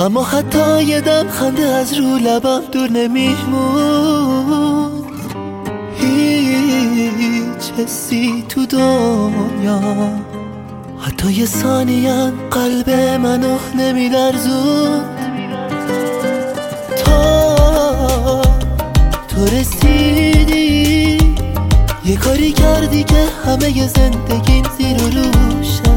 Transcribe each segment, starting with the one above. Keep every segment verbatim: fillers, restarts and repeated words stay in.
اما حتی یه دم خنده از رو لبم دور نمیمون. هیچ حسی تو دنیا حتی یه ثانیه قلب منو نمیلرزون تا تو رسیدی. یه کاری کردی که همه ی زندگیم زیر و روشه.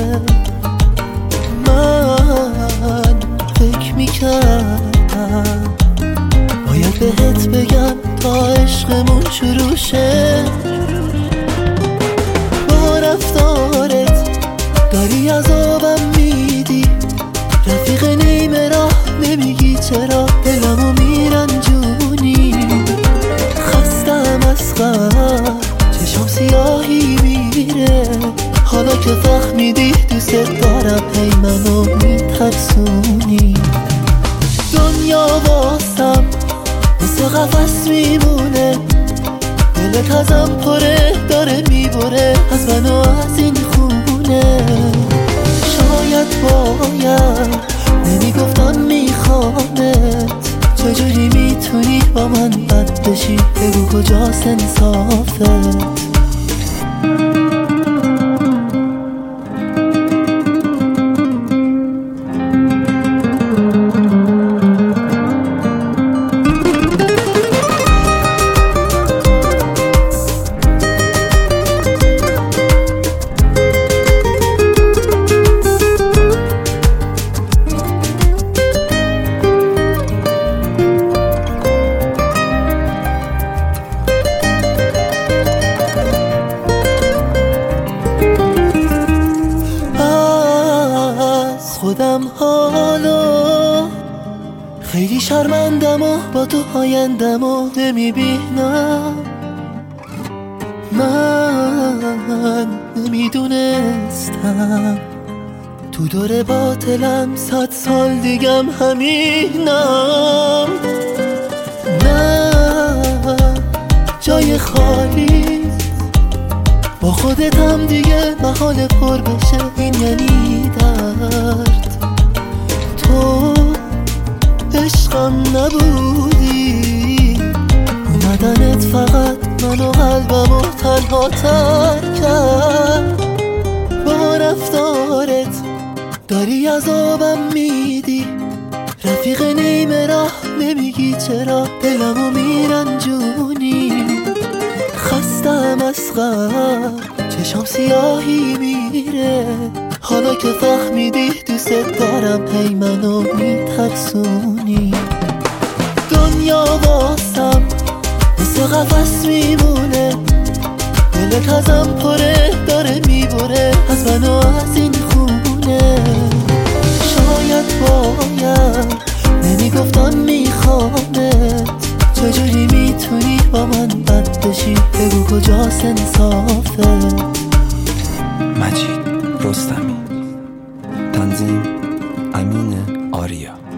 من فکر میکردم باید بهت بگم تا عشقمون شروع شه. با رفتارت داری عذابم میدی، رفیق نیمه راه نمیگی چرا دلمو میرنجونی. خستم از غم چشم سیاهی میره، حالا که فهمیدی دوست دارم هی منو میترسونی. دنیا واسم مثل قفس میمونه، دلت ازم پره داره میبره از منو از این خونه. شاید باید نمیگفتم میخوامت، چجوری میتونی با من بد بشی؟ بگو کجاست انصافت؟ خودم حالا خیلی شرمندم و با تو آیندم و نمیبینم. من نمیدونستم تو دور باطلم صد سال دیگم همینم. نه جای خالی با خودت هم دیگه محال پر بشه، این یعنی درد. تو عشقم نبودی، اومدنت فقط منو قلبمو تنها تر کرد. با رفتارت داری عذابم میدی، رفیق نیمه راه نمیگی چرا دلمو میرنجونی. خستم از غم چشم سیاهی میره، حالا که فهمیدی دوست دارم هی منو میترسونی. دنیا واسم مثل قفس میمونه، دلت ازم پره داره میبره از منو از این خونه. شاید باید نمیگفتم میخوامت، چجوری میتونی با من بد بشی؟ بگو کجاست انصافت؟ مجید رستمی، تنظیم امین آریا.